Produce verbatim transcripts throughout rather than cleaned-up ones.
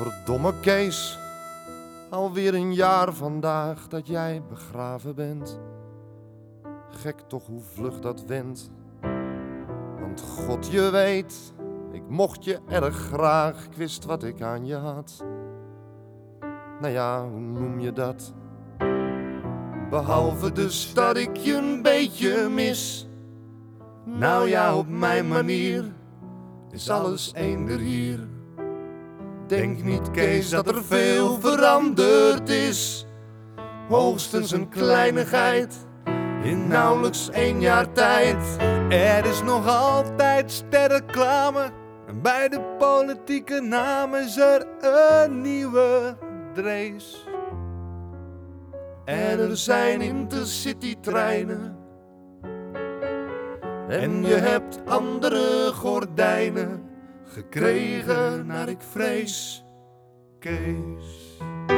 Verdomme Kees, alweer een jaar vandaag dat jij begraven bent. Gek toch hoe vlug dat went. Want God je weet, ik mocht je erg graag, ik wist wat ik aan je had. Nou ja, hoe noem je dat? Behalve dus dat ik je een beetje mis. Nou ja, op mijn manier is alles eender hier. Denk niet Kees dat er veel veranderd is. Hoogstens een kleinigheid in nauwelijks één jaar tijd. Er is nog altijd sterreclame en bij de politieke naam is er een nieuwe Drees. En er zijn intercity-treinen en je hebt andere gordijnen gekregen naar ik vrees, Kees.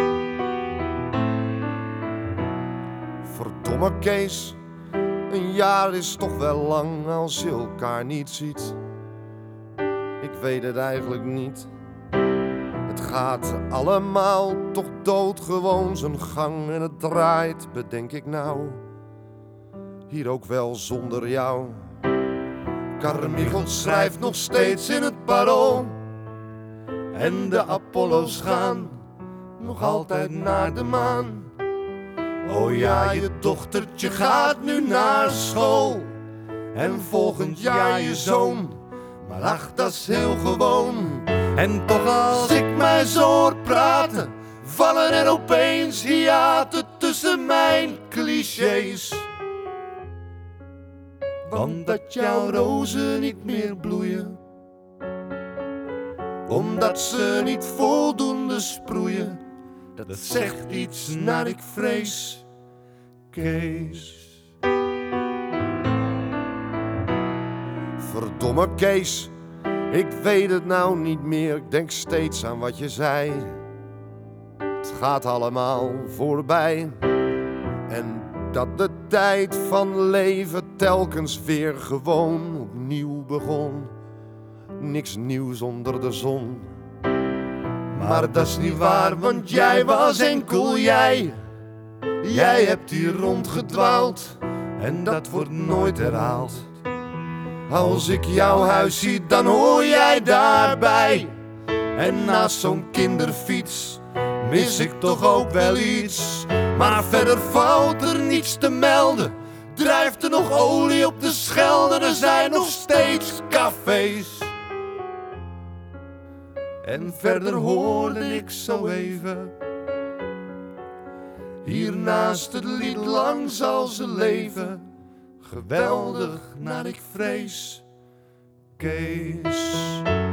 Verdomme Kees, een jaar is toch wel lang als je elkaar niet ziet. Ik weet het eigenlijk niet. Het gaat allemaal toch doodgewoon zijn gang en het draait, bedenk ik nou, hier ook wel zonder jou. Carmichael schrijft nog steeds in het Parool en de Apollo's gaan nog altijd naar de maan. Oh ja, je dochtertje gaat nu naar school en volgend jaar je zoon, maar ach, dat is heel gewoon. En toch als ik mij zo hoor praten, vallen er opeens hiaten tussen mijn clichés. Want dat jouw rozen niet meer bloeien, omdat ze niet voldoende sproeien, dat zegt iets naar ik vrees, Kees. Verdomme Kees, ik weet het nou niet meer, ik denk steeds aan wat je zei. Het gaat allemaal voorbij en dat de tijd van leven telkens weer gewoon opnieuw begon. Niks nieuws onder de zon. Maar dat is niet waar, want jij was enkel jij. Jij hebt hier rondgedwaald en dat wordt nooit herhaald. Als ik jouw huis zie, dan hoor jij daarbij. En naast zo'n kinderfiets mis ik toch ook wel iets. Maar verder valt er niets te melden. Drijft er nog olie op de Schelde, er zijn nog steeds cafés. En verder hoorde ik zo even, hiernaast het lied Lang zal ze leven, geweldig naar ik vrees, Kees.